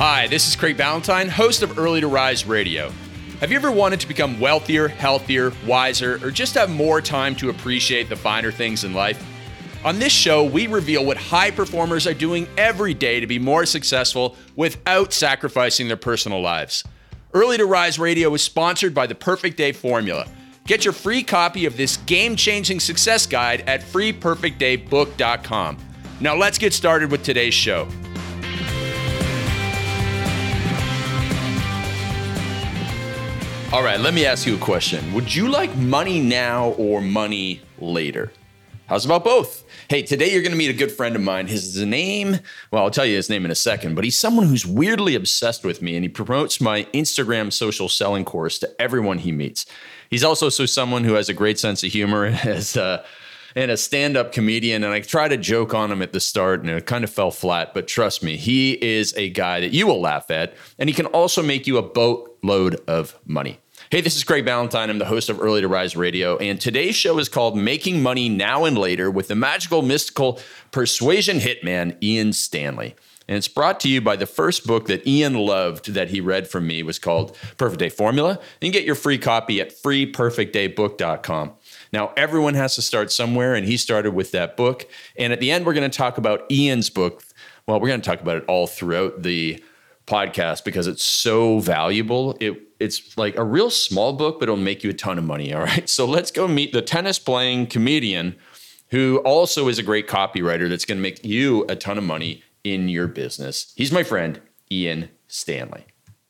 Hi, this is Craig Ballantyne, host of Early to Rise Radio. Have you ever wanted to become wealthier, healthier, wiser, or just have more time to appreciate the finer things in life? On this show, we reveal what high performers are doing every day to be more successful without sacrificing their personal lives. Early to Rise Radio is sponsored by the Perfect Day Formula. Get your free copy of this game-changing success guide at freeperfectdaybook.com. Now let's get started with today's show. All right, let me ask you a question. Would you like money now or money later? How's about both? Hey, today you're going to meet a good friend of mine. His name, well, I'll tell you his name in a second, but he's someone who's weirdly obsessed with me, and he promotes my Instagram social selling course to everyone he meets. He's also someone who has a great sense of humor and a stand-up comedian, and I tried to joke on him at the start, and it kind of fell flat, but trust me, he is a guy that you will laugh at, and he can also make you a boatload of money. Hey, this is Craig Ballantyne. I'm the host of Early to Rise Radio, and today's show is called Making Money Now and Later with the magical, mystical persuasion hitman, Ian Stanley. And it's brought to you by the first book that Ian loved that he read from me was called Perfect Day Formula. You can get your free copy at freeperfectdaybook.com. Now, everyone has to start somewhere, and he started with that book. And at the end, we're going to talk about Ian's book. Well, we're going to talk about it all throughout the podcast because it's so valuable. It's like a real small book, but it'll make you a ton of money. All right. So let's go meet the tennis playing comedian who also is a great copywriter that's going to make you a ton of money in your business. He's my friend, Ian Stanley.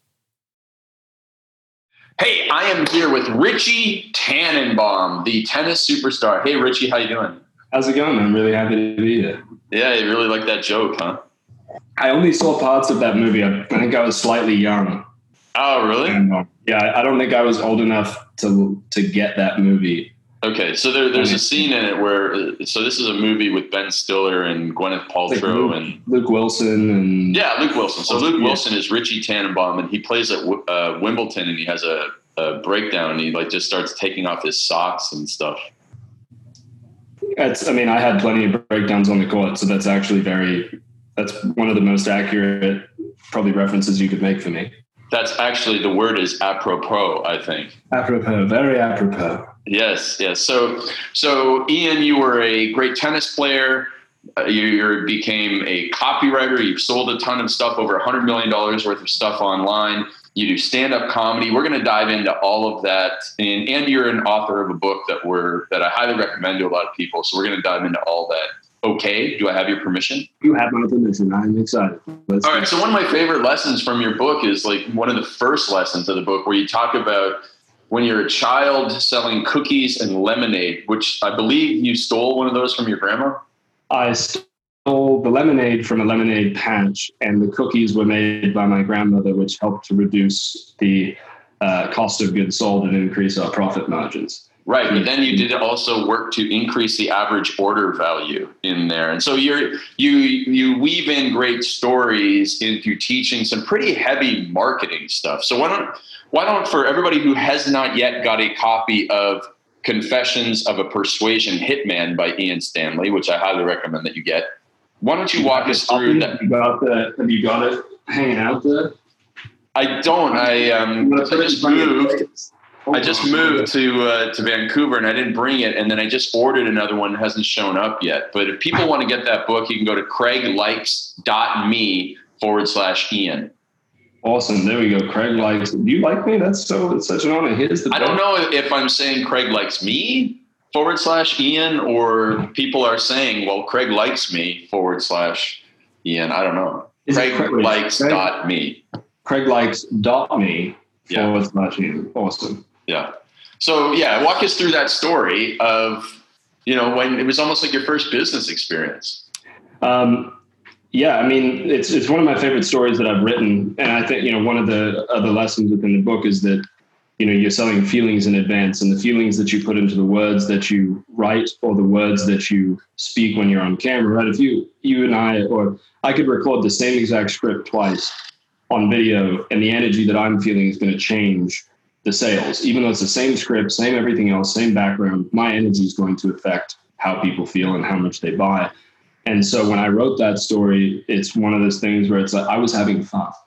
Hey, I am here with Richie Tannenbaum, the tennis superstar. Hey, Richie, how you doing? How's it going? I'm really happy to be here. Yeah, you really like that joke, huh? I only saw parts of that movie. I think I was slightly young. Oh, really? And, yeah, I don't think I was old enough to get that movie. Okay, so there's a scene in it where, so this is a movie with Ben Stiller and Gwyneth Paltrow like Luke Wilson. And yeah, Luke Wilson. So Luke Wilson is Richie Tannenbaum, and he plays at Wimbledon, and he has a breakdown, and he like just starts taking off his socks and stuff. I had plenty of breakdowns on the court, so that's actually that's one of the most accurate probably references you could make for me. That's actually, the word is apropos, I think. Apropos, very apropos. Yes. So Ian, you were a great tennis player. You became a copywriter. You've sold a ton of stuff, over $100 million worth of stuff online. You do stand-up comedy. We're going to dive into all of that. And you're an author of a book that I highly recommend to a lot of people. So we're going to dive into all that. Okay. Do I have your permission? You have my permission. I'm excited. All right. So one of my favorite lessons from your book is like one of the first lessons of the book where you talk about when you're a child selling cookies and lemonade, which I believe you stole one of those from your grandma. I stole the lemonade from a lemonade patch, and the cookies were made by my grandmother, which helped to reduce the cost of goods sold and increase our profit margins. Right, but then you did also work to increase the average order value in there, and so you weave in great stories into teaching some pretty heavy marketing stuff. So why don't for everybody who has not yet got a copy of Confessions of a Persuasion Hitman by Ian Stanley, which I highly recommend that you get, why don't you walk us through that? Have you got it hanging out there? I don't. I just moved to Vancouver, and I didn't bring it, and then I just ordered another one. It hasn't shown up yet. But if people want to get that book, you can go to craiglikes.me/Ian. Awesome. There we go. Craig likes. Do you like me? It's such an honor. I don't know if I'm saying Craig likes me /Ian, or people are saying, well, Craig likes me /Ian. I don't know. Craiglikes.me. Craiglikes.me /Ian. Awesome. Yeah. So walk us through that story of, when it was almost like your first business experience. It's one of my favorite stories that I've written. And I think, one of the other lessons within the book is that, you're selling feelings in advance, and the feelings that you put into the words that you write or the words that you speak when you're on camera, right? If you and I could record the same exact script twice on video, and the energy that I'm feeling is going to change the sales. Even though it's the same script, same everything else, same background, my energy is going to affect how people feel and how much they buy. And so when I wrote that story, it's one of those things where it's like I was having fun.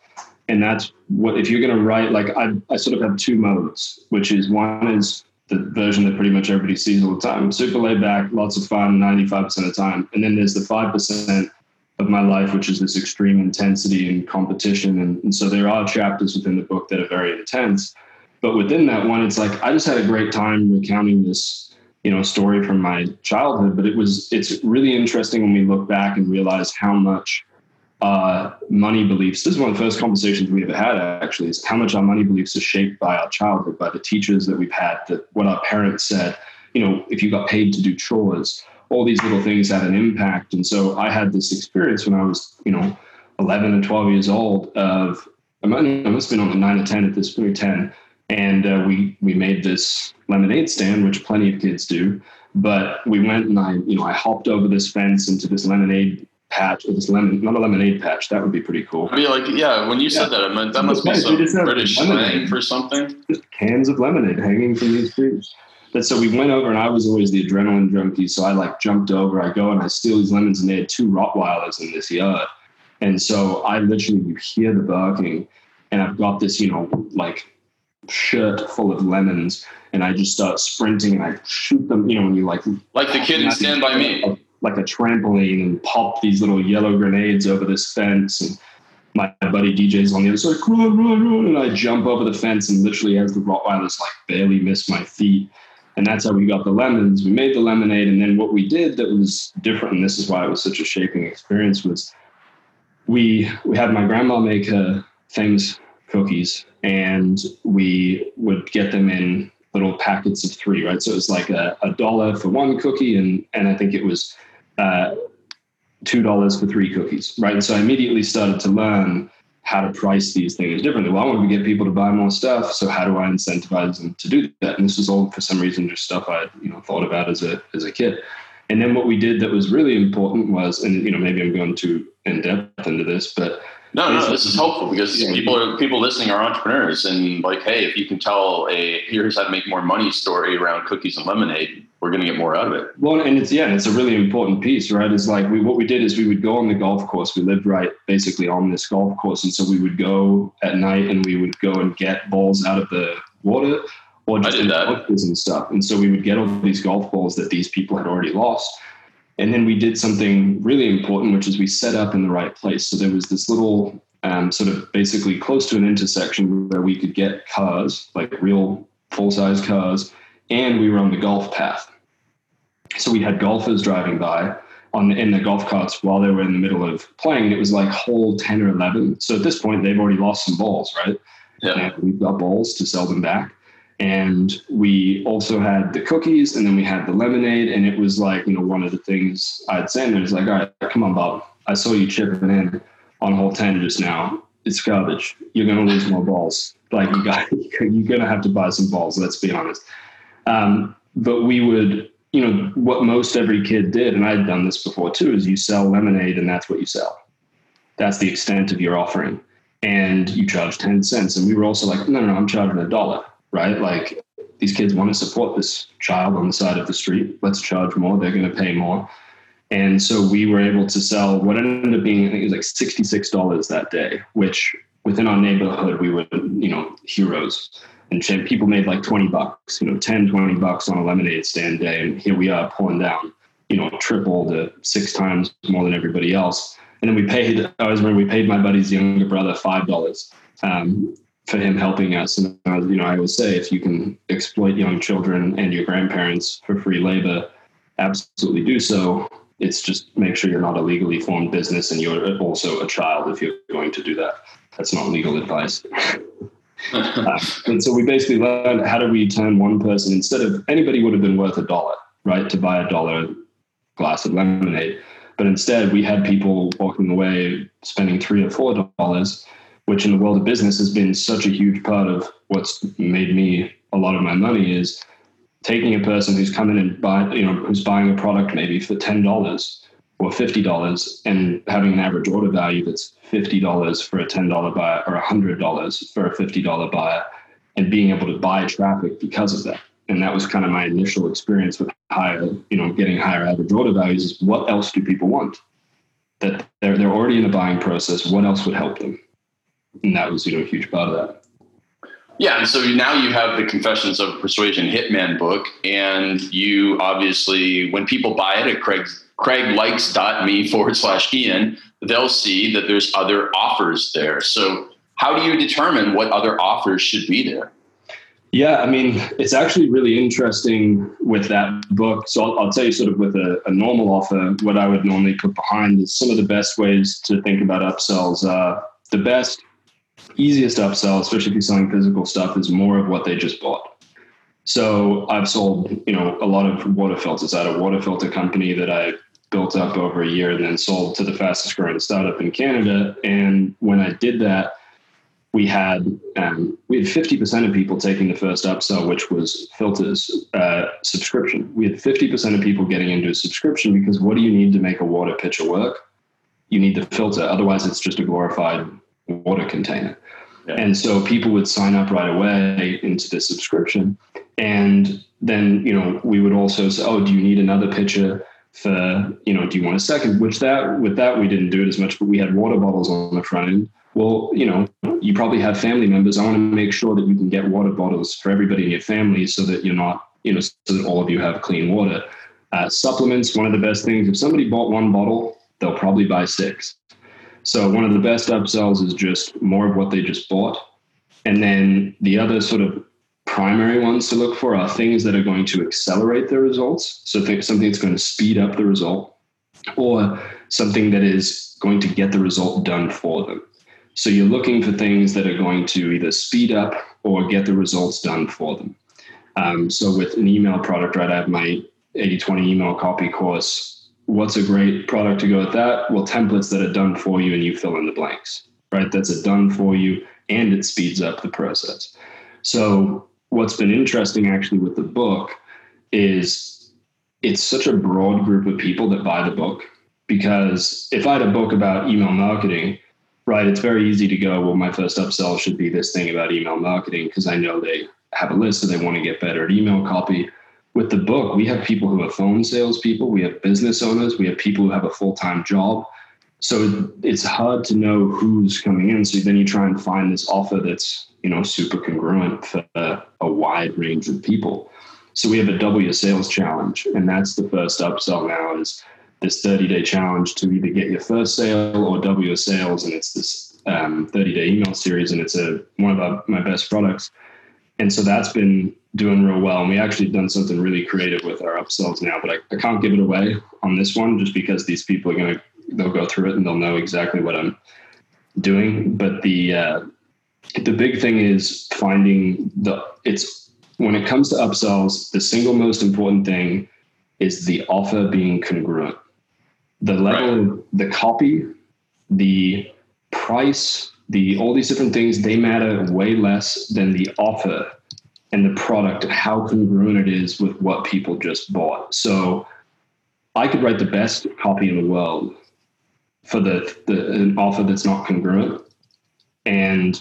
And that's what, if you're going to write, like I sort of have two modes, which is one is the version that pretty much everybody sees all the time. Super laid back, lots of fun, 95% of the time. And then there's the 5% of my life, which is this extreme intensity and competition. And so there are chapters within the book that are very intense. But within that one, it's like, I just had a great time recounting this, story from my childhood. But it's really interesting when we look back and realize how much money beliefs, this is one of the first conversations we ever had actually, is how much our money beliefs are shaped by our childhood, by the teachers that we've had, that what our parents said, if you got paid to do chores, all these little things had an impact. And so I had this experience when I was, 11 and 12 years old I must have been on 9 or 10 at this point, 10. And we made this lemonade stand, which plenty of kids do. But we went and I hopped over this fence into this lemonade patch, or this not a lemonade patch. That would be pretty cool. I mean, when you said that, I meant that must be some British slang for something. Just cans of lemonade hanging from these trees. But so we went over, and I was always the adrenaline junkie. So I jumped over, I go and I steal these lemons, and they had 2 Rottweilers in this yard. And so I literally, you hear the barking, and I've got this, shirt full of lemons, and I just start sprinting and I shoot them, when you like the kid in Stand By Me. Like a trampoline, and pop these little yellow grenades over this fence. And my buddy DJ's on the other side, run. And I jump over the fence, and literally as the Rottweilers barely miss my feet. And that's how we got the lemons. We made the lemonade. And then what we did that was different, and this is why it was such a shaping experience, was we had my grandma make her famous cookies, and we would get them in little packets of 3, right? So it was like $1 for 1 cookie, and I think it was $2 for 3 cookies, right? And so I immediately started to learn how to price these things differently. Well, I want to get people to buy more stuff, so how do I incentivize them to do that? And this was all, for some reason, just stuff I thought about as a kid. And then what we did that was really important was, and maybe I'm going too in depth into this, but no, this is helpful because people listening are entrepreneurs, and hey, if you can tell here's how to make more money story around cookies and lemonade, we're going to get more out of it. Well, and it's a really important piece, right? It's what we did is we would go on the golf course. We lived right basically on this golf course, and so we would go at night and we would go and get balls out of the water, or just and stuff. And so we would get all these golf balls that these people had already lost. And then we did something really important, which is we set up in the right place. So there was this little sort of basically close to an intersection where we could get cars, like real full-size cars, and we were on the golf path. So we had golfers driving by in the golf carts while they were in the middle of playing. It was like hole 10 or 11. So at this point, they've already lost some balls, right? Yeah. And we've got balls to sell them back. And we also had the cookies, and then we had the lemonade. And it was one of the things I'd say, and it was all right, come on, Bob. I saw you chipping in on hole 10 just now. It's garbage. You're going to lose more balls. You're going to have to buy some balls. Let's be honest. But we would, what most every kid did, and I'd done this before too, is you sell lemonade and that's what you sell. That's the extent of your offering. And you charge 10 cents. And we were also no, I'm charging $1. Right? These kids want to support this child on the side of the street. Let's charge more. They're going to pay more. And so we were able to sell what ended up being, I think it was $66 that day, which within our neighborhood, we were, heroes. And people made $20, $10, $20 on a lemonade stand day. And here we are pulling down, triple to 6 times more than everybody else. And then we paid my buddy's younger brother $5. For him helping us. And, I always say, if you can exploit young children and your grandparents for free labor, absolutely do so. It's just make sure you're not a legally formed business and you're also a child if you're going to do that. That's not legal advice. And so we basically learned, how do we turn one person, instead of anybody would have been worth $1, right, to buy $1 glass of lemonade. But instead we had people walking away spending $3 or $4, which in the world of business has been such a huge part of what's made me a lot of my money, is taking a person who's come in and who's buying a product maybe for $10 or $50 and having an average order value that's $50 for a $10 buyer or $100 for a $50 buyer, and being able to buy traffic because of that. And that was kind of my initial experience with getting higher average order values, is what else do people want? That they're already in the buying process. What else would help them? And that was, a huge part of that. Yeah. And so now you have the Confessions of a Persuasion Hitman book, and you obviously, when people buy it at craiglikes.me/Ian, they'll see that there's other offers there. So how do you determine what other offers should be there? Yeah, I mean, it's actually really interesting with that book. So I'll tell you sort of with a normal offer, what I would normally put behind is some of the best ways to think about upsells. The best, easiest upsell, especially if you're selling physical stuff, is more of what they just bought. So I've sold, a lot of water filters. I had a water filter company that I built up over a year and then sold to the fastest growing startup in Canada. And when I did that, we had 50% of people taking the first upsell, which was filters subscription. We had 50% of people getting into a subscription because what do you need to make a water pitcher work? You need the filter. Otherwise, it's just a glorified water container. Yeah. And so people would sign up right away into the subscription. And then, we would also say, oh, do you need another pitcher for, do you want a second? With that, we didn't do it as much, but we had water bottles on the front end. Well, you probably have family members. I want to make sure that you can get water bottles for everybody in your family so that you're not, so that all of you have clean water. Supplements, one of the best things. If somebody bought one bottle, they'll probably buy 6. So one of the best upsells is just more of what they just bought. And then the other sort of primary ones to look for are things that are going to accelerate their results. So think something that's going to speed up the result, or something that is going to get the result done for them. So you're looking for things that are going to either speed up or get the results done for them. So with an email product, right, I have my 80/20 email copy course. What's a great product to go with that? Well, templates that are done for you and you fill in the blanks, right? That's a done for you and it speeds up the process. So what's been interesting actually with the book is it's such a broad group of people that buy the book, because if I had a book about email marketing, right, it's very easy to go, well, my first upsell should be this thing about email marketing because I know they have a list and they want to get better at email copy. With the book, we have people who are phone salespeople, we have business owners, we have people who have a full-time job. So it's hard to know who's coming in. So then you try and find this offer that's, super congruent for a wide range of people. So we have a double your sales challenge, and that's the first upsell now, is this 30-day challenge to either get your first sale or double your sales. And it's this 30-day email series, and it's one of my best products. And so that's been doing real well. And we actually done something really creative with our upsells now, but I can't give it away on this one just because these people are they'll go through it and they'll know exactly what I'm doing. But the big thing is finding when it comes to upsells, the single most important thing is the offer being congruent. The level of the copy, the price, all these different things, they matter way less than the offer and the product, how congruent it is with what people just bought. So I could write the best copy in the world for an offer that's not congruent, and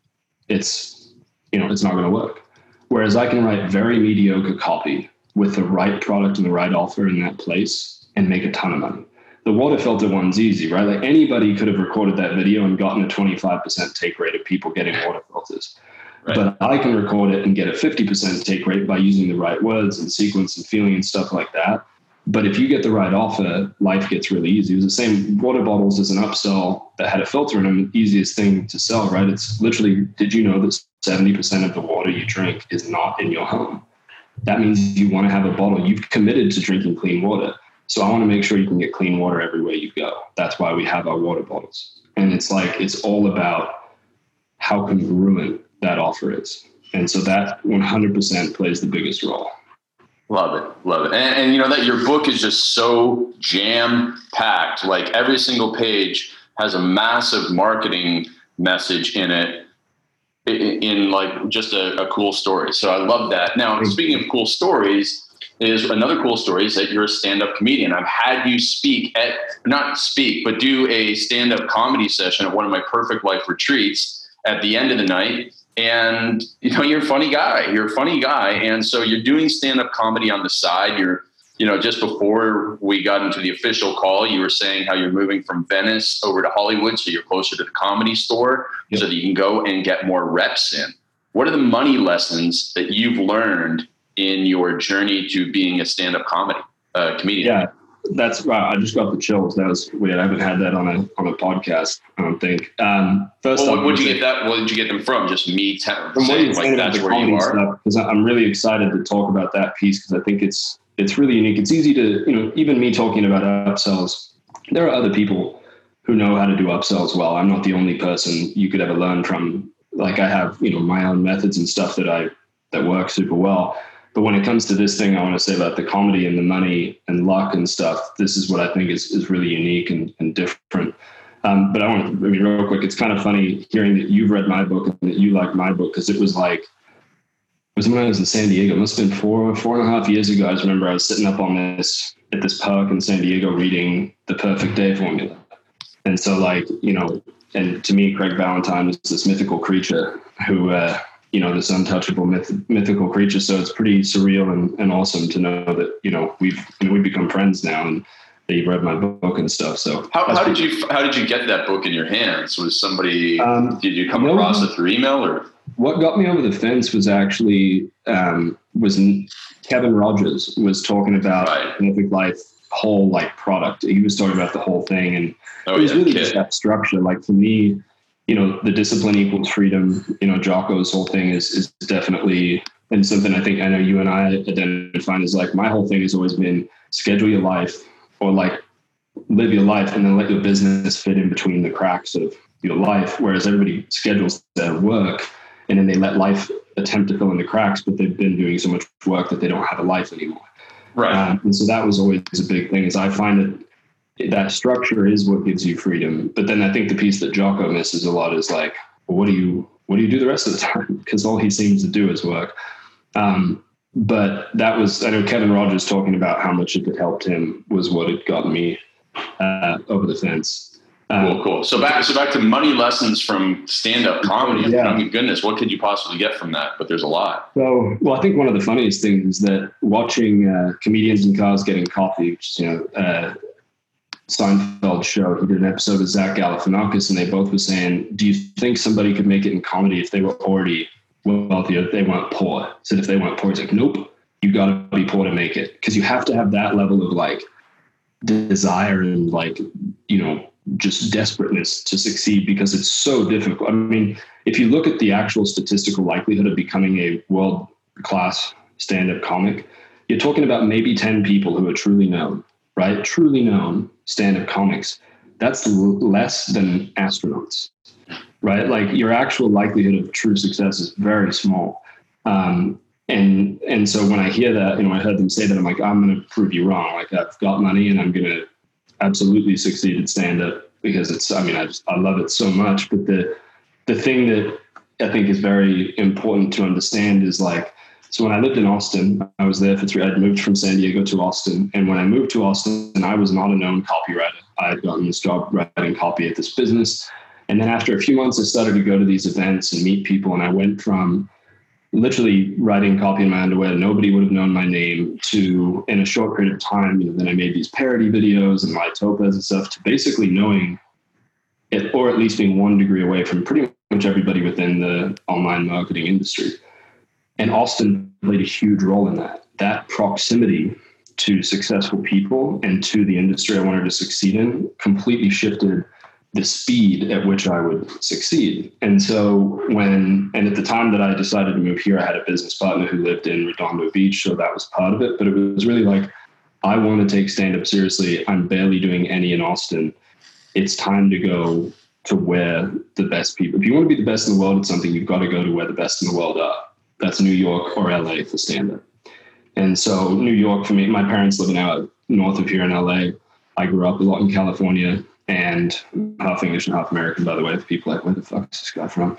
it's not going to work. Whereas I can write very mediocre copy with the right product and the right offer in that place and make a ton of money. The water filter one's easy, right? Like anybody could have recorded that video and gotten a 25% take rate of people getting water filters. Right. But I can record it and get a 50% take rate by using the right words and sequence and feeling and stuff like that. But if you get the right offer, life gets really easy. It was the same. Water bottles as an upsell that had a filter in them, the easiest thing to sell, right? It's literally, did you know that 70% of the water you drink is not in your home? That means you want to have a bottle. You've committed to drinking clean water. So I want to make sure you can get clean water everywhere you go. That's why we have our water bottles. And it's all about how congruent that offer is. And so that 100% plays the biggest role. Love it. And you know that your book is just so jam packed. Like every single page has a massive marketing message in it, in like just a cool story. So I love that. Now, speaking of cool stories, another cool story is that you're a stand-up comedian. I've had you do a stand-up comedy session at one of my Perfect Life retreats at the end of the night. And, you're a funny guy. And so you're doing stand-up comedy on the side. You're just before we got into the official call, you were saying how you're moving from Venice over to Hollywood, so you're closer to the Comedy Store, so that you can go and get more reps in. What are the money lessons that you've learned in your journey to being a stand-up comedian? Yeah, that's wow. I just got the chills. That was weird. I haven't had that on a podcast, I don't think. First, what did you get that? What did you get them from? Just me saying like that's where you are. Because I'm really excited to talk about that piece because I think it's really unique. It's easy to even me talking about upsells. There are other people who know how to do upsells well. I'm not the only person you could ever learn from. Like I have my own methods and stuff that work super well. But when it comes to this thing, I want to say about the comedy and the money and luck and stuff, this is what I think is really unique and different. But real quick, it's kind of funny hearing that you've read my book and that you like my book, because it was when I was in San Diego. It must have been 4.5 years ago. I just remember I was sitting up at this park in San Diego reading The Perfect Day Formula. And so and to me, Craig Valentine is this mythical creature who, this untouchable mythical creature. So it's pretty surreal and awesome to know that, we've become friends now and that you've read my book and stuff. So how did you get that book in your hands? Was somebody, did you come across it through email or? What got me over the fence was actually, Kevin Rogers was talking about Mythic Life whole product. He was talking about the whole thing, and it was really just that structure. Like for me, the discipline equals freedom. Jocko's whole thing is definitely, and something I think I know you and I identify as my whole thing has always been schedule your life or live your life and then let your business fit in between the cracks of your life. Whereas everybody schedules their work and then they let life attempt to fill in the cracks, but they've been doing so much work that they don't have a life anymore. Right. And so that was always a big thing, is I find that structure is what gives you freedom. But then I think the piece that Jocko misses a lot is well, what do you do the rest of the time? Because all he seems to do is work. But that was, I know Kevin Rogers talking about how much it had helped him was what had gotten me over the fence. Cool. So back to money lessons from stand-up comedy. Yeah. I mean, goodness, what could you possibly get from that? But there's a lot. So, I think one of the funniest things is that watching comedians in cars getting coffee, which is, Seinfeld show, he did an episode with Zach Galifianakis, and they both were saying, do you think somebody could make it in comedy if they were already wealthy, if they weren't poor? He said if they weren't poor, he's like, nope, you got to be poor to make it. Because you have to have that level of desire and just desperateness to succeed, because it's so difficult. I mean, if you look at the actual statistical likelihood of becoming a world-class stand-up comic, you're talking about maybe 10 people who are truly known, right? Truly known stand-up comics. That's less than astronauts, right? Your actual likelihood of true success is very small. And so when I hear that, I heard them say that, I'm like, I'm going to prove you wrong. I've got money and I'm going to absolutely succeed at stand-up, because I love it so much. But the thing that I think is very important to understand is so when I lived in Austin, I was there I'd moved from San Diego to Austin. And when I moved to Austin, I was not a known copywriter. I had gotten this job writing copy at this business. And then after a few months, I started to go to these events and meet people. And I went from literally writing copy in my underwear, nobody would have known my name, to in a short period of time, then I made these parody videos and my Topaz and stuff, to basically knowing it, or at least being 1 degree away from pretty much everybody within the online marketing industry. And Austin played a huge role in that. That proximity to successful people and to the industry I wanted to succeed in completely shifted the speed at which I would succeed. And so at the time that I decided to move here, I had a business partner who lived in Redondo Beach. So that was part of it. But it was really I want to take stand-up seriously. I'm barely doing any in Austin. It's time to go to where the best people, if you want to be the best in the world at something, you've got to go to where the best in the world are. That's New York or LA for stand-up. And so New York for me, my parents living out north of here in LA. I grew up a lot in California, and half English and half American, by the way. People where the fuck is this guy from?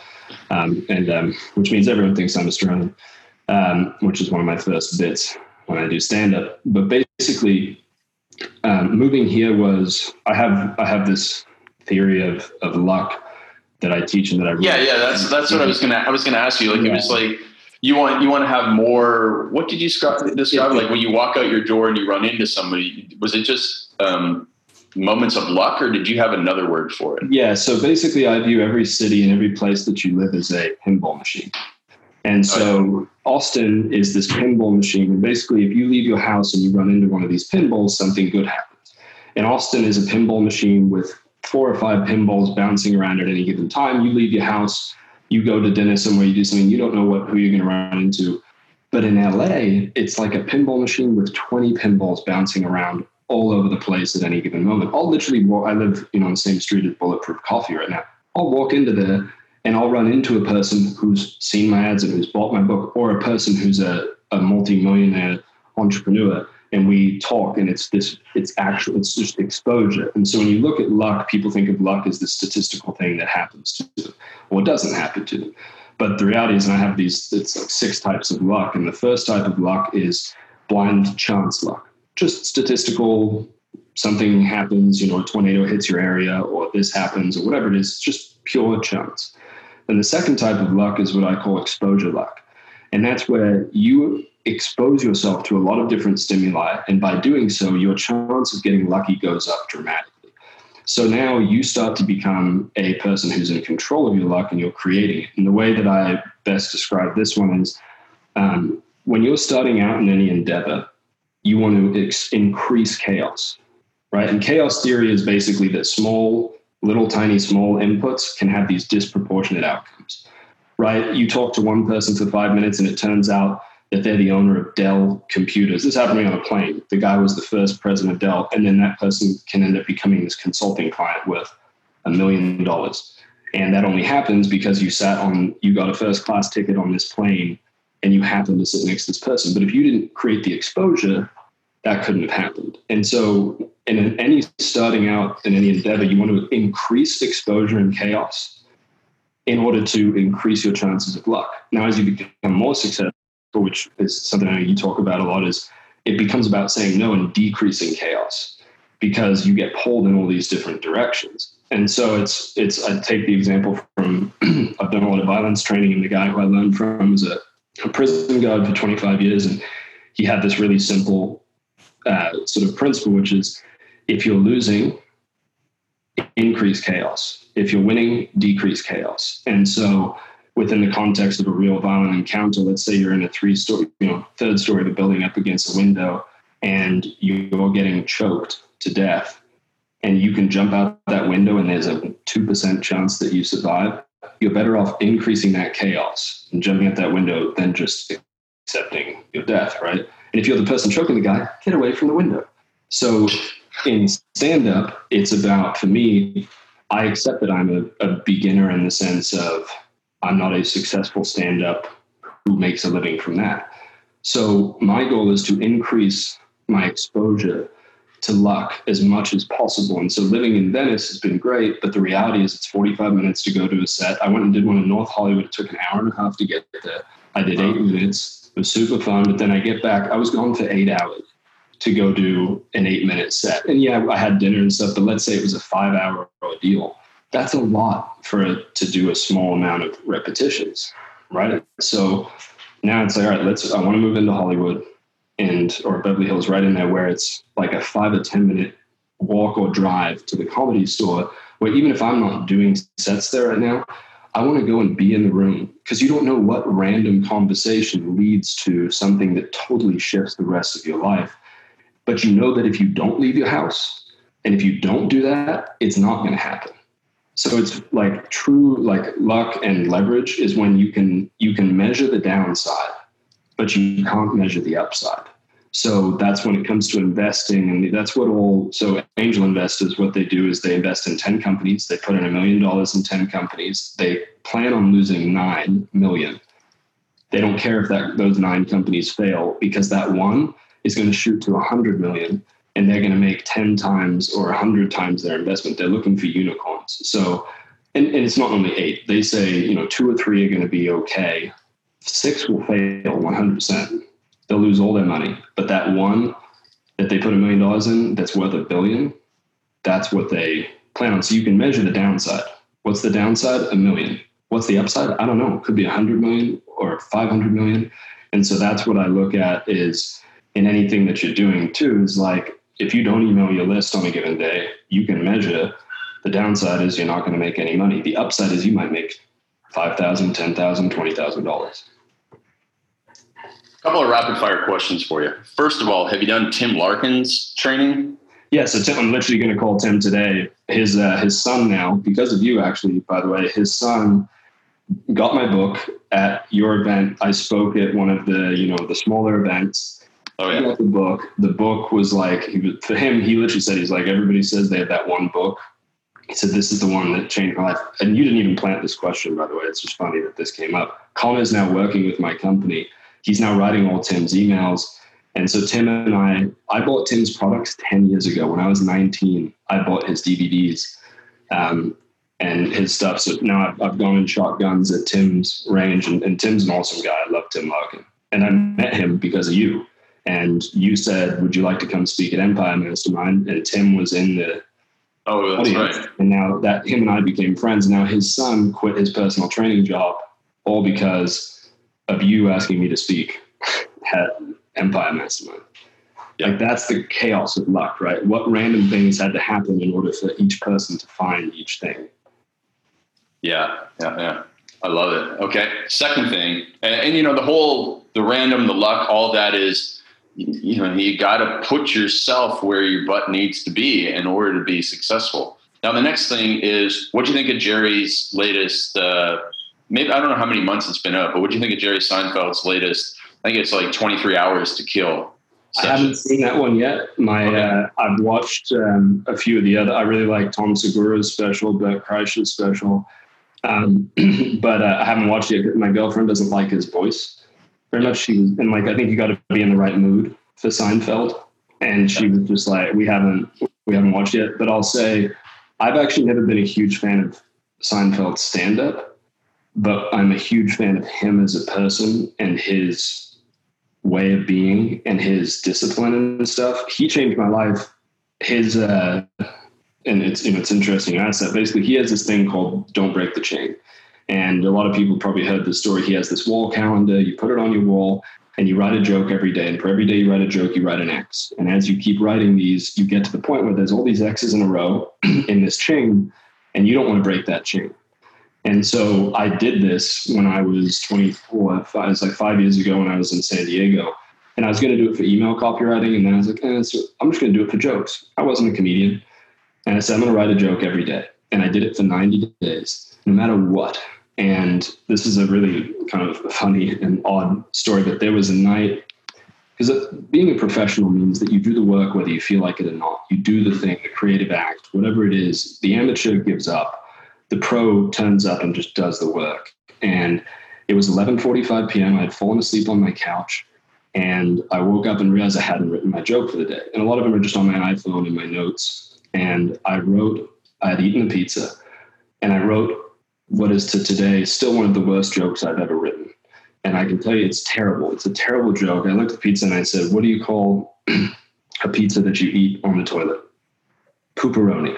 Which means everyone thinks I'm Australian, which is one of my first bits when I do stand-up. But basically, moving here was, I have this theory of luck that I teach and that I that's what I was gonna ask you. It was You want to have more. What did you describe? Like when you walk out your door and you run into somebody, was it just moments of luck, or did you have another word for it? Yeah. So basically, I view every city and every place that you live as a pinball machine. And so Austin is this pinball machine. And basically, if you leave your house and you run into one of these pinballs, something good happens. And Austin is a pinball machine with 4 or 5 pinballs bouncing around at any given time. You leave your house, you go to dinner somewhere, you do something, you don't know who you're going to run into. But in LA, it's like a pinball machine with 20 pinballs bouncing around all over the place at any given moment. I'll literally walk, I live on the same street as Bulletproof Coffee right now. I'll walk into there and I'll run into a person who's seen my ads and who's bought my book, or a person who's a multi-millionaire entrepreneur. And we talk, and it's just exposure. And so when you look at luck, people think of luck as the statistical thing that happens to them, or it doesn't happen to them. But the reality is, and I have it's like 6 types of luck. And the first type of luck is blind chance luck, just statistical. Something happens, a tornado hits your area, or this happens, or whatever it is, just pure chance. And the second type of luck is what I call exposure luck. And that's where you expose yourself to a lot of different stimuli. And by doing so, your chance of getting lucky goes up dramatically. So now you start to become a person who's in control of your luck, and you're creating it. And the way that I best describe this one is when you're starting out in any endeavor, you want to increase chaos, right? And chaos theory is basically that small inputs can have these disproportionate outcomes, right? You talk to one person for 5 minutes and it turns out that they're the owner of Dell computers. This happened to me on a plane. The guy was the first president of Dell, and then that person can end up becoming this consulting client worth $1 million. And that only happens because you got a first class ticket on this plane and you happen to sit next to this person. But if you didn't create the exposure, that couldn't have happened. And so in any starting out in any endeavor, you want to increase exposure and chaos in order to increase your chances of luck. Now, as you become more successful, which is something I know you talk about a lot, is it becomes about saying no and decreasing chaos, because you get pulled in all these different directions. And so I take the example from, I've done a lot of violence training, and the guy who I learned from was a prison guard for 25 years. And he had this really simple sort of principle, which is if you're losing, increase chaos. If you're winning, decrease chaos. And so within the context of a real violent encounter, let's say you're in a third story of a building up against a window, and you're getting choked to death, and you can jump out that window and there's a 2% chance that you survive, you're better off increasing that chaos and jumping out that window than just accepting your death, right? And if you're the person choking the guy, get away from the window. So in stand-up, it's about, for me, I accept that I'm a beginner in the sense of I'm not a successful stand-up who makes a living from that. So my goal is to increase my exposure to luck as much as possible. And so living in Venice has been great, but the reality is it's 45 minutes to go to a set. I went and did one in North Hollywood. It took an hour and a half to get there. I did 8 minutes. It was super fun, but then I get back. I was gone for 8 hours to go do an 8-minute set. And yeah, I had dinner and stuff, but let's say it was a 5-hour ordeal. That's a lot to do a small amount of repetitions, right? So now it's like, all right, I want to move into Hollywood or Beverly Hills, right in there, where it's like a 5 or 10 minute walk or drive to the Comedy Store, where even if I'm not doing sets there right now, I want to go and be in the room, because you don't know what random conversation leads to something that totally shifts the rest of your life. But you know that if you don't leave your house and if you don't do that, it's not going to happen. So it's like true, like luck and leverage is when you can measure the downside, but you can't measure the upside. So that's when it comes to investing. And so angel investors, what they do is they invest in 10 companies. They put in $1 million in 10 companies. They plan on losing 9 million. They don't care if those 9 companies fail, because that one is going to shoot to 100 million. And they're going to make 10 times or 100 times their investment. They're looking for unicorns. So, and it's not only 8. They say, 2 or 3 are going to be okay. 6 will fail 100%. They'll lose all their money. But that one that they put $1 million in that's worth $1 billion, that's what they plan on. So you can measure the downside. What's the downside? $1 million. what's the upside? I don't know. It could be 100 million or 500 million. And so that's what I look at is in anything that you're doing too, is like, if you don't email your list on a given day, you can measure the downside is you're not going to make any money. The upside is you might make $5,000, $10,000, $20,000. Couple of rapid fire questions for you. First of all, have you done Tim Larkin's training? Yeah, so Tim, I'm literally going to call Tim today. His son now, because of you actually, by the way, his son got my book at your event. I spoke at one of the smaller events. Oh yeah. He got the book. The book was like, for him, he literally said, he's like, everybody says they have that one book. He said, this is the one that changed my life. And you didn't even plant this question, by the way. It's just funny that this came up. Connor's now working with my company. He's now writing all Tim's emails. And so Tim and I bought Tim's products 10 years ago. When I was 19, I bought his DVDs and his stuff. So now I've gone and shot guns at Tim's range, and Tim's an awesome guy. I love Tim Larkin. And I met him because of you. And you said, would you like to come speak at Empire Mastermind? And Tim was in the audience. Right. And now that him and I became friends. Now his son quit his personal training job, all because of you asking me to speak at Empire Mastermind. Yeah. Like that's the chaos of luck, right? What random things had to happen in order for each person to find each thing? Yeah. I love it. Okay. Second thing, and the random, the luck, all that is, you got to put yourself where your butt needs to be in order to be successful. Now, the next thing is, what do you think of Jerry's latest, maybe, I don't know how many months it's been up, but what do you think of Jerry Seinfeld's latest, I think it's like 23 Hours to Kill session? I haven't seen that one yet. I've watched a few of the other. I really like Tom Segura's special, Bert Kreischer's special. But I haven't watched it. My girlfriend doesn't like his voice very much. I think you got to be in the right mood for Seinfeld. And she was just like, we haven't watched yet. But I'll say, I've actually never been a huge fan of Seinfeld's stand-up, but I'm a huge fan of him as a person and his way of being and his discipline and stuff. He changed my life. And it's interesting. I said, basically, he has this thing called Don't Break the Chain. And a lot of people probably heard this story. He has this wall calendar. You put it on your wall and you write a joke every day. And for every day you write a joke, you write an X. And as you keep writing these, you get to the point where there's all these X's in a row in this chain, and you don't want to break that chain. And so I did this when I was 24. It was like 5 years ago when I was in San Diego. And I was going to do it for email copywriting. And then I was like, so I'm just going to do it for jokes. I wasn't a comedian. And I said, I'm going to write a joke every day. And I did it for 90 days, no matter what. And this is a really kind of funny and odd story, but there was a night, because being a professional means that you do the work whether you feel like it or not. You do the thing, the creative act, whatever it is. The amateur gives up. The pro turns up and just does the work. And it was 11:45 p.m. I had fallen asleep on my couch, and I woke up and realized I hadn't written my joke for the day. And a lot of them are just on my iPhone in my notes. And I had eaten a pizza, and I wrote what is to today still one of the worst jokes I've ever written. And I can tell you it's terrible. It's a terrible joke. I looked at pizza and I said, what do you call a pizza that you eat on the toilet? Pooperoni.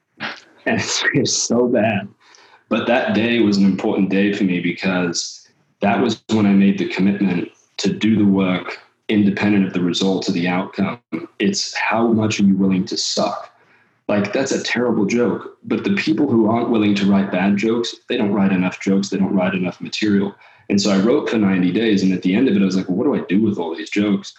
And it's so bad. But that day was an important day for me because that was when I made the commitment to do the work independent of the results of the outcome. It's how much are you willing to suck? Like, that's a terrible joke. But the people who aren't willing to write bad jokes, they don't write enough jokes. They don't write enough material. And so I wrote for 90 days. And at the end of it, I was like, well, what do I do with all these jokes?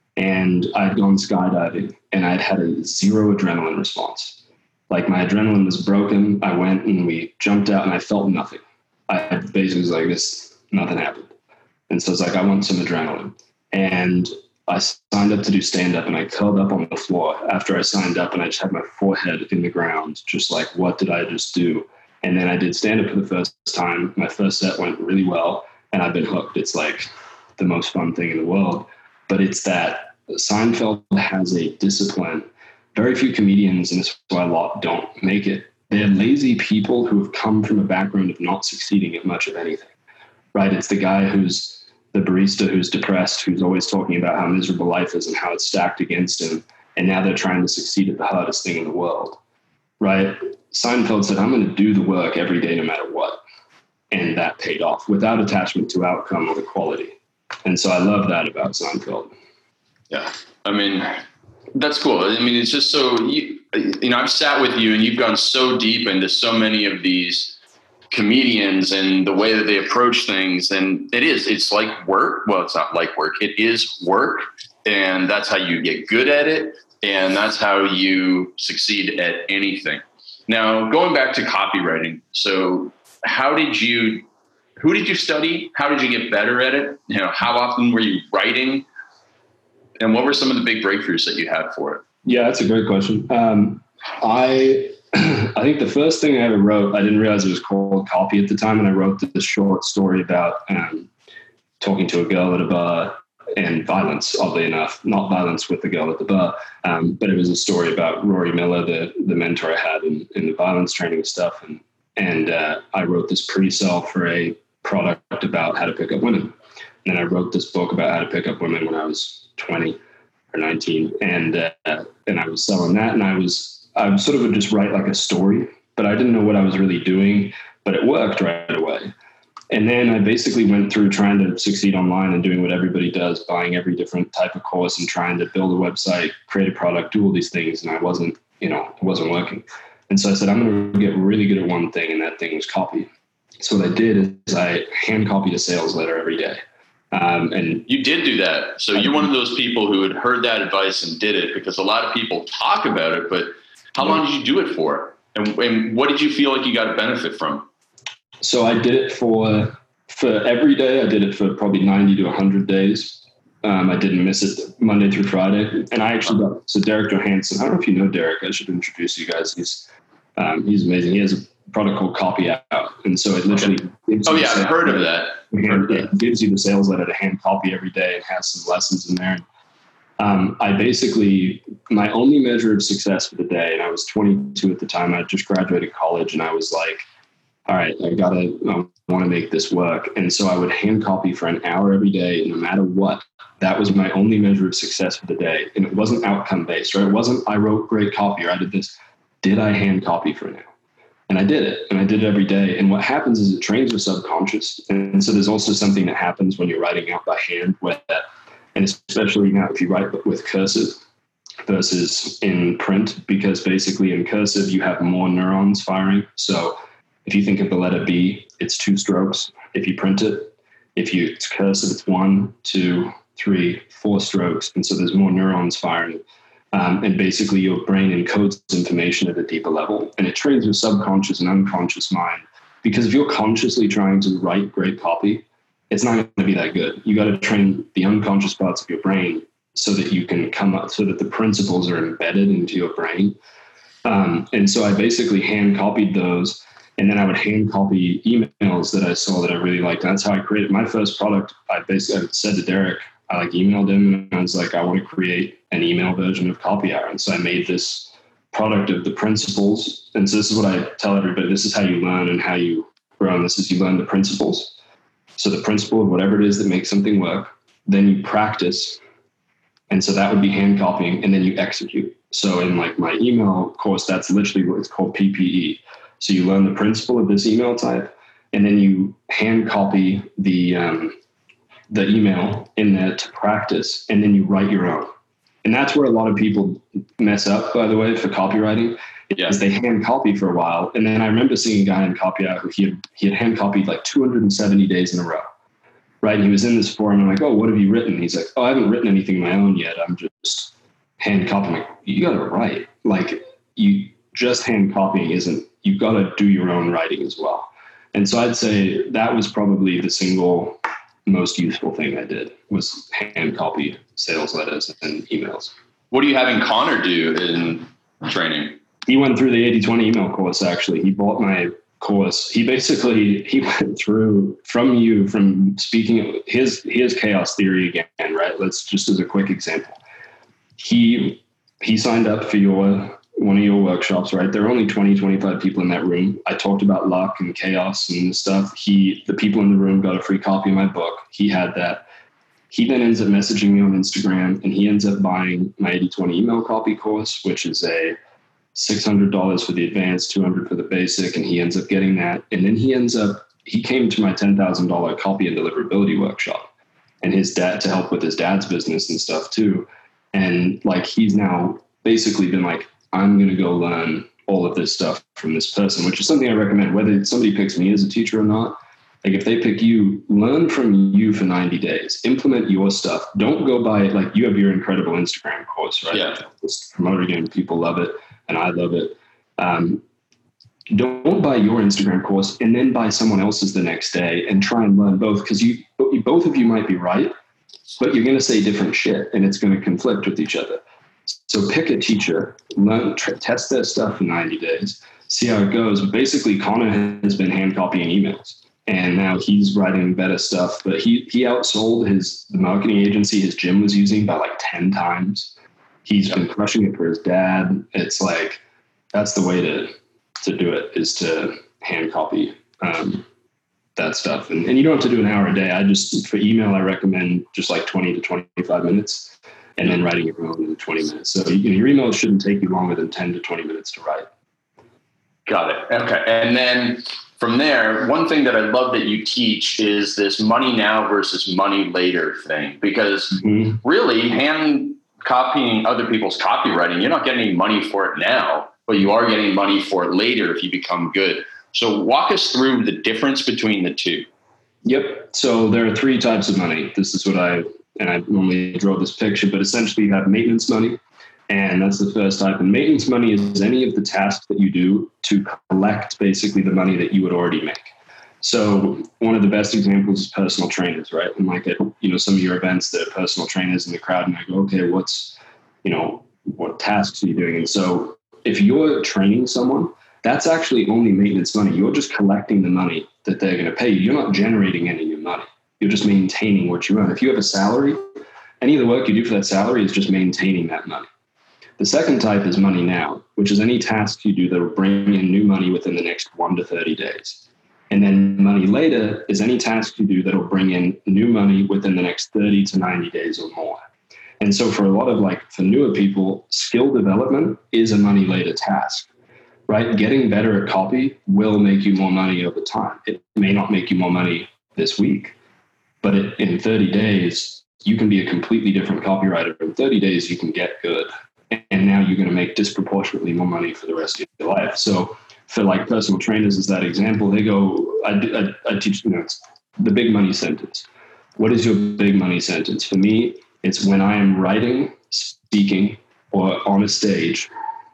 And I'd gone skydiving and I'd had a zero adrenaline response. Like, my adrenaline was broken. I went and we jumped out and I felt nothing. I basically was like, nothing happened. And so it's like, I want some adrenaline. And I signed up to do stand-up and I curled up on the floor after I signed up, and I just had my forehead in the ground, just like, what did I just do? And then I did stand-up for the first time. My first set went really well, and I've been hooked. It's like the most fun thing in the world. But it's that Seinfeld has a discipline. Very few comedians, and this is why a lot don't make it. They're lazy people who have come from a background of not succeeding at much of anything, right? It's the guy who's the barista who's depressed, who's always talking about how miserable life is and how it's stacked against him. And now they're trying to succeed at the hardest thing in the world, right? Seinfeld said, I'm going to do the work every day, no matter what. And that paid off without attachment to outcome or the quality. And so I love that about Seinfeld. Yeah. I mean, that's cool. I mean, it's just so, I've sat with you and you've gone so deep into so many of these comedians and the way that they approach things. And it's like work. Well, it's not like work. It is work. And that's how you get good at it. And that's how you succeed at anything. Now, going back to copywriting. So who did you study? How did you get better at it? How often were you writing? And what were some of the big breakthroughs that you had for it? Yeah, that's a great question. I think the first thing I ever wrote, I didn't realize it was called copy at the time. And I wrote this short story about talking to a girl at a bar and violence, oddly enough, not violence with the girl at the bar. But it was a story about Rory Miller, the mentor I had in the violence training stuff. And I wrote this pre-sale for a product about how to pick up women. And then I wrote this book about how to pick up women when I was 20 or 19. And I was selling that. And I sort of would just write like a story, but I didn't know what I was really doing, but it worked right away. And then I basically went through trying to succeed online and doing what everybody does, buying every different type of course and trying to build a website, create a product, do all these things. And it wasn't working. And so I said, I'm going to get really good at one thing. And that thing was copy. So what I did is I hand copied a sales letter every day. And you did do that. So you're one of those people who had heard that advice and did it, because a lot of people talk about it, but how long did you do it for? And what did you feel like you got a benefit from? So I did it for every day. I did it for probably 90 to 100 days. I didn't miss it Monday through Friday. And I actually so Derek Johansson, I don't know if you know Derek, I should introduce you guys. He's amazing. He has a product called Copy Out. And so it literally gives you I've heard of that. It gives you the sales letter to hand copy every day and has some lessons in there. I basically, my only measure of success for the day, and I was 22 at the time, I just graduated college, and I was like, all right, I want to make this work. And so I would hand copy for an hour every day, no matter what. That was my only measure of success for the day. And it wasn't outcome based, right? It wasn't, I wrote great copy or I did this. Did I hand copy for an hour? And I did it. And I did it every day. And what happens is it trains your subconscious. And so there's also something that happens when you're writing out by hand, and especially now if you write with cursive versus in print, because basically in cursive, you have more neurons firing. So if you think of the letter B, it's 2 strokes. If you print it, it's cursive, it's 1, 2, 3, 4 strokes. And so there's more neurons firing. And basically your brain encodes information at a deeper level, and it trains your subconscious and unconscious mind. Because if you're consciously trying to write great copy, it's not going to be that good. You got to train the unconscious parts of your brain so that you can come up, so that the principles are embedded into your brain. And so I basically hand copied those. And then I would hand copy emails that I saw that I really liked. And that's how I created my first product. I said to Derek, I emailed him and I was like, I want to create an email version of Copy Hour. And so I made this product of the principles. And so this is what I tell everybody. This is how you learn and how you grow. And this is, you learn the principles. So the principle of whatever it is that makes something work, then you practice. And so that would be hand copying, and then you execute. So in my email course, that's literally what it's called, PPE. So you learn the principle of this email type, and then you hand copy the email in there to practice, and then you write your own. And that's where a lot of people mess up, by the way, for copywriting, is they hand copy for a while. And then I remember seeing a guy in Copy Out who he had hand copied 270 days in a row, right? And he was in this forum, and I'm like, oh, what have you written? He's like, oh, I haven't written anything of my own yet. I'm just hand copying. I'm like, you got to write. You just hand copying isn't, you've got to do your own writing as well. And so I'd say that was probably the single most useful thing I did, was hand copy sales letters and emails. What are you having Connor do in training? He went through the 80-20 email course, actually. He bought my course. He went through from speaking, his chaos theory again, right? Let's just as a quick example. He signed up for one of your workshops, right? There are only 20, 25 people in that room. I talked about luck and chaos and stuff. The people in the room got a free copy of my book. He had that. He then ends up messaging me on Instagram, and he ends up buying my 80-20 email copy course, which is a $600 for the advanced, $200 for the basic. And he ends up getting that. And then he ends up he came to my $10,000 copy and deliverability workshop, and his dad, to help with his dad's business and stuff too. And like, he's now basically been like, I'm going to go learn all of this stuff from this person, which is something I recommend, whether somebody picks me as a teacher or not. Like, if they pick you, learn from you for 90 days, implement your stuff. Don't go buy it. Like, you have your incredible Instagram course, right? Yeah. Just promote again. People love it. And I love it. Don't buy your Instagram course and then buy someone else's the next day and try and learn both. Cause both of you might be right, but you're going to say different shit and it's going to conflict with each other. So pick a teacher, learn, test their stuff for 90 days, see how it goes. But basically, Connor has been hand copying emails, and now he's writing better stuff. But he outsold the marketing agency his gym was using by like 10 times. He's been crushing it for his dad. It's like, that's the way to do it, is to hand copy that stuff. And you don't have to do an hour a day. For email, I recommend just like 20 to 25 minutes. And then writing your own in 20 minutes. So your email shouldn't take you longer than 10 to 20 minutes to write. Got it. Okay. And then from there, one thing that I love that you teach is this money now versus money later thing, because really hand copying other people's copywriting, you're not getting any money for it now, but you are getting money for it later if you become good. So walk us through the difference between the two. Yep. So there are 3 types of money. This is what I normally draw this picture, but essentially you have maintenance money, and that's the first type. And maintenance money is any of the tasks that you do to collect basically the money that you would already make. So one of the best examples is personal trainers, right? And like at, some of your events, there are personal trainers in the crowd, and I go, okay, what tasks are you doing? And so if you're training someone, that's actually only maintenance money. You're just collecting the money that they're going to pay you. You're not generating any new money. You're just maintaining what you earn. If you have a salary, any of the work you do for that salary is just maintaining that money. The second type is money now, which is any task you do that will bring in new money within the next 1 to 30 days. And then money later is any task you do that will bring in new money within the next 30 to 90 days or more. And so for a lot of for newer people, skill development is a money later task, right? Getting better at copy will make you more money over time. It may not make you more money this week, but in 30 days, you can be a completely different copywriter. In 30 days, you can get good. And now you're going to make disproportionately more money for the rest of your life. So for personal trainers is that example. They go, I teach, it's the big money sentence. What is your big money sentence? For me, it's when I am writing, speaking, or on a stage,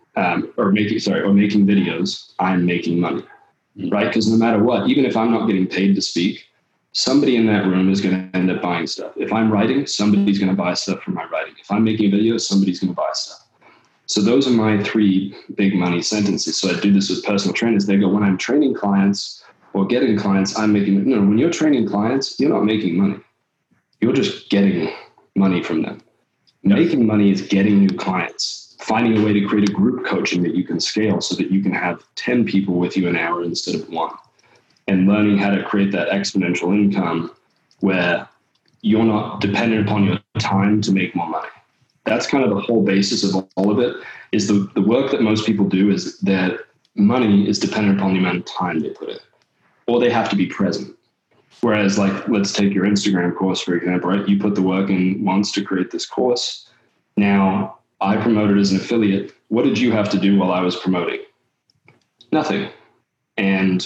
or making videos, I'm making money, right? Because no matter what, even if I'm not getting paid to speak, somebody in that room is going to end up buying stuff. If I'm writing, somebody's going to buy stuff from my writing. If I'm making videos, somebody's going to buy stuff. So those are my 3 big money sentences. So I do this with personal trainers. They go, when I'm training clients or getting clients, I'm making, no, when you're training clients, you're not making money. You're just getting money from them. Making money is getting new clients, finding a way to create a group coaching that you can scale so that you can have 10 people with you an hour instead of 1. And learning how to create that exponential income where you're not dependent upon your time to make more money. That's kind of the whole basis of all of it, is the work that most people do is that money is dependent upon the amount of time they put in, or they have to be present. Whereas let's take your Instagram course, for example, right? You put the work in once to create this course. Now I promoted as an affiliate. What did you have to do while I was promoting? Nothing. And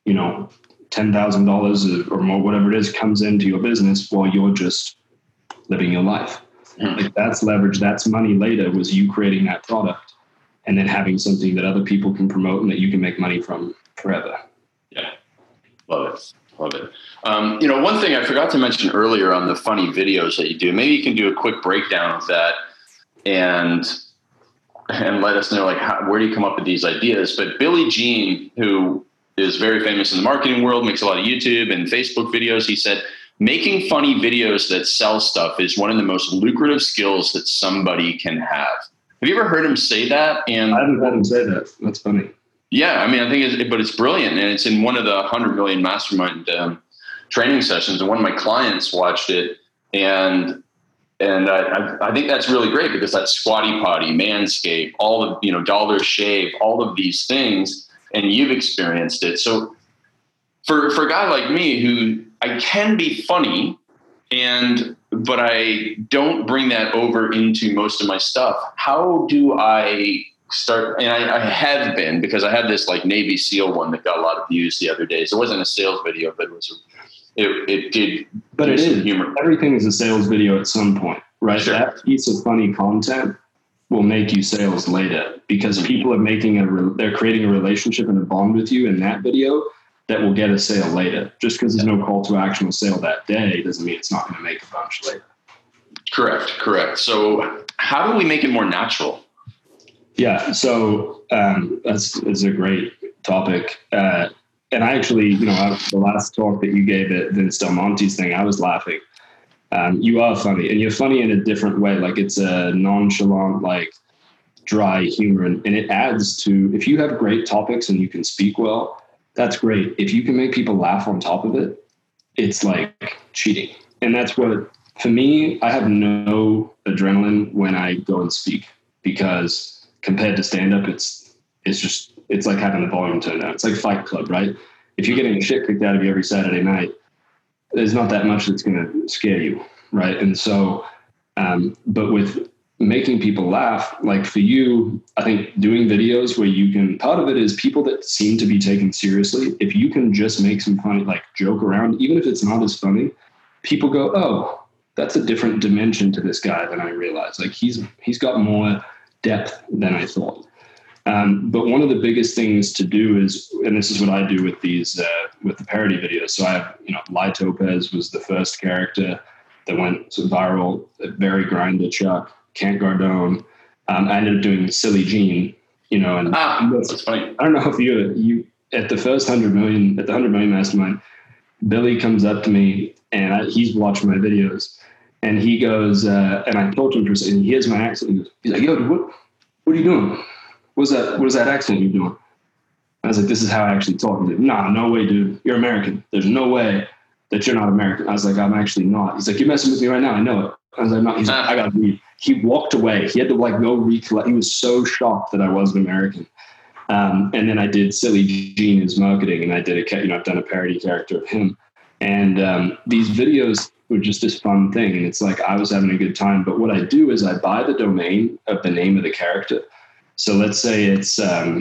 $10,000 or more, whatever it is, comes into your business while you're just living your life. That's leverage. That's money later, was you creating that product and then having something that other people can promote and that you can make money from forever. Yeah. Love it. Love it. One thing I forgot to mention earlier on the funny videos that you do, maybe you can do a quick breakdown of that and let us know where do you come up with these ideas? But Billy Jean, who is very famous in the marketing world, makes a lot of YouTube and Facebook videos. He said, making funny videos that sell stuff is one of the most lucrative skills that somebody can have. Have you ever heard him say that? And I haven't heard him say that. That's funny. Yeah, I mean, I think it's brilliant. And it's in one of the 100 million mastermind training sessions. And one of my clients watched it. And I think that's really great, because that's Squatty Potty, Manscaped, all of, Dollar Shave, all of these things. And you've experienced it. So for a guy like me who I can be funny but I don't bring that over into most of my stuff, how do I start? And I have been, because I had this like Navy SEAL one that got a lot of views the other day. So it wasn't a sales video, but it did. But it is humor. Everything is a sales video at some point, right? Sure. That piece of funny content will make you sales later, because people are they're creating a relationship and a bond with you in that video that will get a sale later. Just because there's no call to action or sale that day doesn't mean it's not going to make a bunch later. Correct. So how do we make it more natural? Yeah. So that's a great topic. And I actually, the last talk that you gave at Vince Del Monte's thing, I was laughing. You are funny, and you're funny in a different way. Like, it's a nonchalant, like dry humor. And it adds to, if you have great topics and you can speak well, that's great. If you can make people laugh on top of it, it's like cheating. And that's what, for me, I have no adrenaline when I go and speak, because compared to stand-up, it's like having the volume turned down. It's like Fight Club, right? If you're getting shit kicked out of you every Saturday night, there's not that much that's going to scare you, right? And so, but with making people laugh, like for you, I think doing videos where you can, part of it is people that seem to be taken seriously. If you can just make some funny, like joke around, even if it's not as funny, people go, oh, that's a different dimension to this guy than I realized. Like he's got more depth than I thought. But one of the biggest things to do is, and this is what I do with these, with the parody videos. So I have, Lai Topez was the first character that went viral, Barry Grinder, Chuck, Kent Gardone. I ended up doing Silly Gene, and that's funny. I don't know if you at the first 100 million, at the 100 million mastermind, Billy comes up to me and he's watching my videos, and he goes, and I told him for a second, he hears my accent. He's like, yo, dude, what are you doing? What is that accent you're doing? I was like, this is how I actually talk. He's like, nah, no way, dude. You're American. There's no way that you're not American. I was like, I'm actually not. He's like, you're messing with me right now. I know it. I was like, no. He's like, I got to leave. He walked away. He had to go recollect. He was so shocked that I wasn't American. And then I did Silly Gene as marketing, and I did I've done a parody character of him. And these videos were just this fun thing. And it's like, I was having a good time. But what I do is I buy the domain of the name of the character. So let's say it's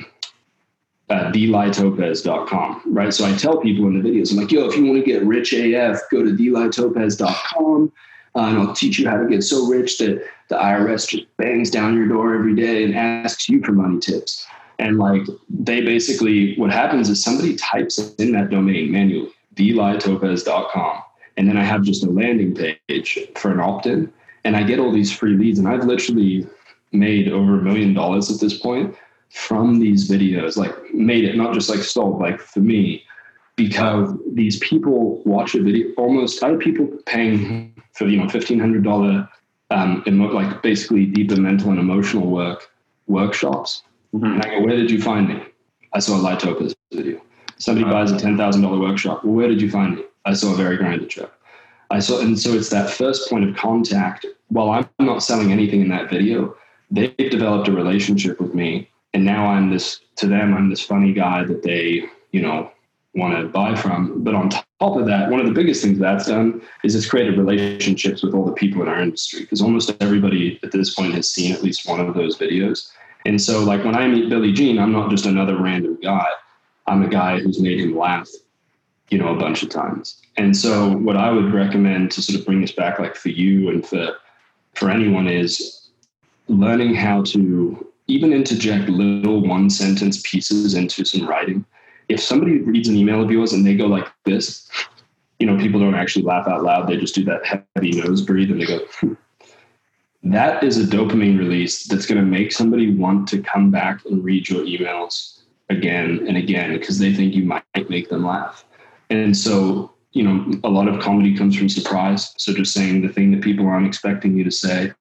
thelaitopez.com, right? So I tell people in the videos, I'm like, yo, if you want to get rich AF, go to thelaitopez.com, and I'll teach you how to get so rich that the IRS just bangs down your door every day and asks you for money tips. And like, they basically, what happens is somebody types in that domain manually, thelaitopez.com, and then I have just a landing page for an opt-in, and I get all these free leads. And I've literally made over $1 million at this point from these videos, like made it, not just like sold, like for me, because these people watch a video, almost, I have people paying for, $1,500, like basically deeper mental and emotional workshops. Mm-hmm. And I go, where did you find me? I saw a Lai Topez video. Somebody buys a $10,000 workshop. Well, where did you find me? I saw a Barry Grinder truck. And so it's that first point of contact. While I'm not selling anything in that video, they've developed a relationship with me, and now I'm this funny guy that they, want to buy from. But on top of that, one of the biggest things that's done is it's created relationships with all the people in our industry, because almost everybody at this point has seen at least one of those videos. And so like when I meet Billy Gene, I'm not just another random guy. I'm a guy who's made him laugh, a bunch of times. And so what I would recommend to sort of bring this back, like for you and for anyone, is learning how to even interject little one-sentence pieces into some writing. If somebody reads an email of yours and they go like this, people don't actually laugh out loud. They just do that heavy nose breathe and they go, that is a dopamine release that's going to make somebody want to come back and read your emails again and again, because they think you might make them laugh. And so, a lot of comedy comes from surprise. So just saying the thing that people aren't expecting you to say.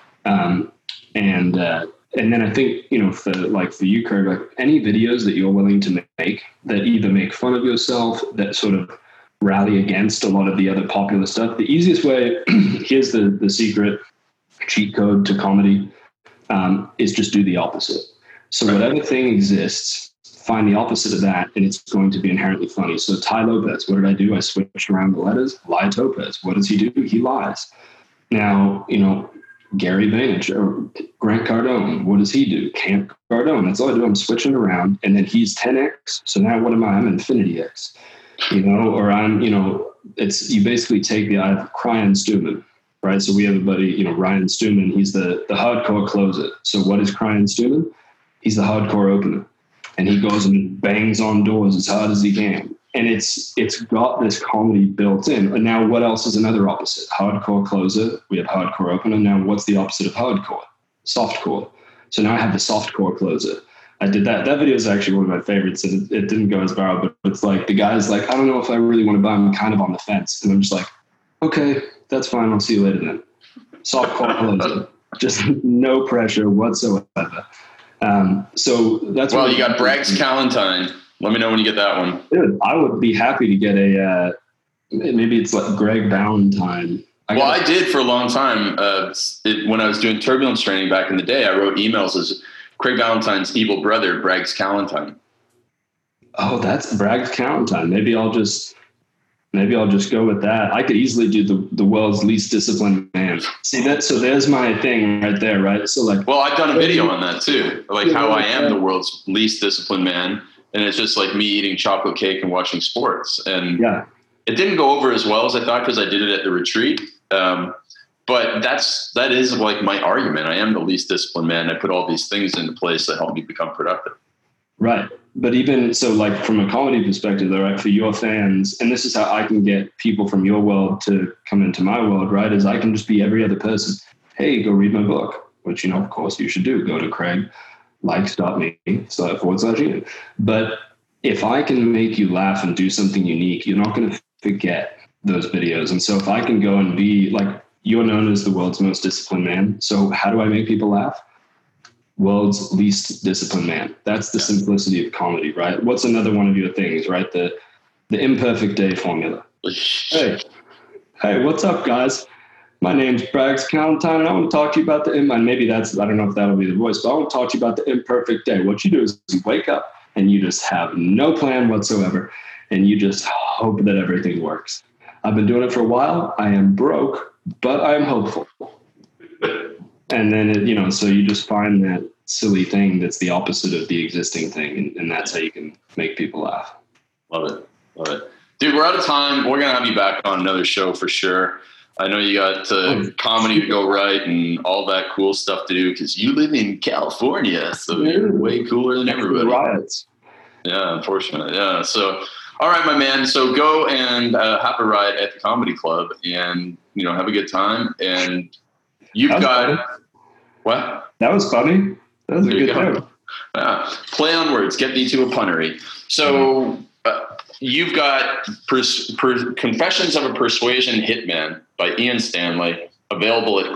And then I think, for you, Kurt, like any videos that you're willing to make that either make fun of yourself, that sort of rally against a lot of the other popular stuff, the easiest way, here's the secret cheat code to comedy, is just do the opposite. So whatever thing exists, find the opposite of that, and it's going to be inherently funny. So Tai Lopez, what did I do? I switched around the letters. Lai Topez, what does he do? He lies. Now, Gary Vaynerchuk or Grant Cardone, what does he do? Camp Cardone. That's all I do. I'm switching around, and then he's 10x. So now what am I? I'm Infinity X, or I'm, it's, you basically take the eye of Ryan Stewman, right? So we have a buddy, Ryan Stewman. He's the hardcore closer. So what is Ryan Stewman? He's the hardcore opener, and he goes and bangs on doors as hard as he can. And it's got this comedy built in. And now what else is another opposite? Hardcore closer. We have hardcore opener. Now what's the opposite of hardcore? Softcore. So now I have the softcore closer. I did that. That video is actually one of my favorites. And it didn't go as viral, but it's like the guy's like, I don't know if I really want to buy. I'm kind of on the fence. And I'm just like, okay, that's fine. I'll see you later then. Softcore closer. Just no pressure whatsoever. So that's well, you got Braggs Callentine. Let me know when you get that one. Dude, I would be happy to get maybe it's like Greg Valentine. I did for a long time. When I was doing turbulence training back in the day, I wrote emails as Craig Valentine's evil brother, Braggs Callentine. Oh, that's Braggs Callentine. Maybe I'll just go with that. I could easily do the world's least disciplined man. See that? So there's my thing right there, right? So like, well, I've done a video on that too, like how I am the world's least disciplined man. And it's just like me eating chocolate cake and watching sports. And it didn't go over as well as I thought because I did it at the retreat. But that is like my argument. I am the least disciplined man. I put all these things into place that help me become productive. Right. But even so, like from a comedy perspective, though, right, for your fans, and this is how I can get people from your world to come into my world, right, is I can just be every other person. Hey, go read my book, which, of course you should do. Go to craiglikes.me/Ian. But if I can make you laugh and do something unique, you're not going to forget those videos. And so if I can go and be like, you're known as the world's most disciplined man. So how do I make people laugh? World's least disciplined man. That's the simplicity of comedy, right? What's another one of your things, right? The imperfect day formula. Hey, what's up, guys? My name's Braggs Callentine, and I want to talk to you about and maybe that's, I don't know if that'll be the voice, but I want to talk to you about the imperfect day. What you do is you wake up and you just have no plan whatsoever, and you just hope that everything works. I've been doing it for a while. I am broke, but I am hopeful. And then, so you just find that silly thing that's the opposite of the existing thing, and that's how you can make people laugh. Love it. Dude, we're out of time. We're going to have you back on another show for sure. I know you got comedy to go right and all that cool stuff to do because you live in California, so you're way cooler than everybody. Riots. Yeah, unfortunately. Yeah. So, all right, my man. So go and have a ride at the comedy club and, have a good time. And you've got funny. What? That was funny. That was a good joke. Play on words. Get me to a punnery. So you've got Confessions of a Persuasion Hitman by Ian Stanley, available at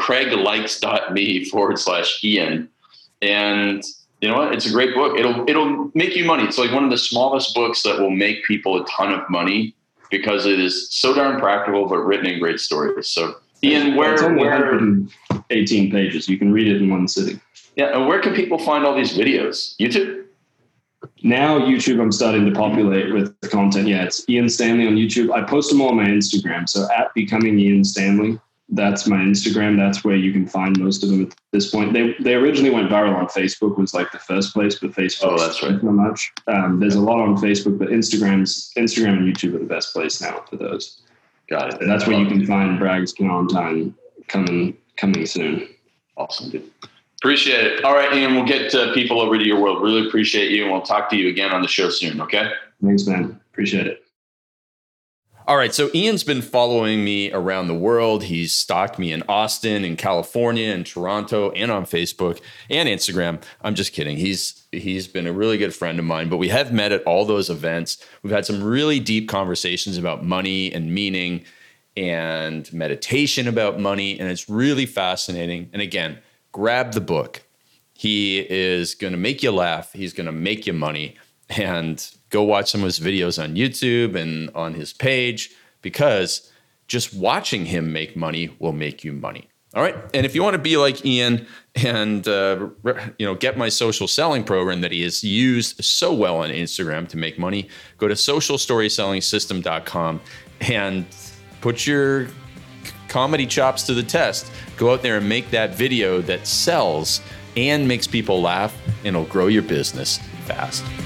craiglikes.me/Ian. And you know what? It's a great book. It'll make you money. It's like one of the smallest books that will make people a ton of money because it is so darn practical, but written in great stories. So Ian, it's only 118 pages. You can read it in one sitting. Yeah. And where can people find all these videos? YouTube? Now YouTube, I'm starting to populate with the content. Yeah, it's Ian Stanley on YouTube. I post them all on my Instagram. So at Becoming Ian Stanley, that's my Instagram. That's where you can find most of them at this point. They originally went viral on Facebook, was like the first place, but Facebook that's right. not much. There's a lot on Facebook, but Instagram and YouTube are the best place now for those. Got it. And that's where you can find Braggs Callentine coming soon. Awesome, dude. Appreciate it. All right, Ian, we'll get people over to your world. Really appreciate you, and we'll talk to you again on the show soon, okay? Thanks, man. Appreciate it. All right, so Ian's been following me around the world. He's stalked me in Austin, in California, in Toronto, and on Facebook and Instagram. I'm just kidding. He's been a really good friend of mine, but we have met at all those events. We've had some really deep conversations about money and meaning and meditation about money, and it's really fascinating. And again, grab the book. He is going to make you laugh. He's going to make you money. And go watch some of his videos on YouTube and on his page, because just watching him make money will make you money. All right. And if you want to be like Ian and get my social selling program that he has used so well on Instagram to make money, go to socialstorysellingssystem.com and put your comedy chops to the test. Go out there and make that video that sells and makes people laugh, and it'll grow your business fast.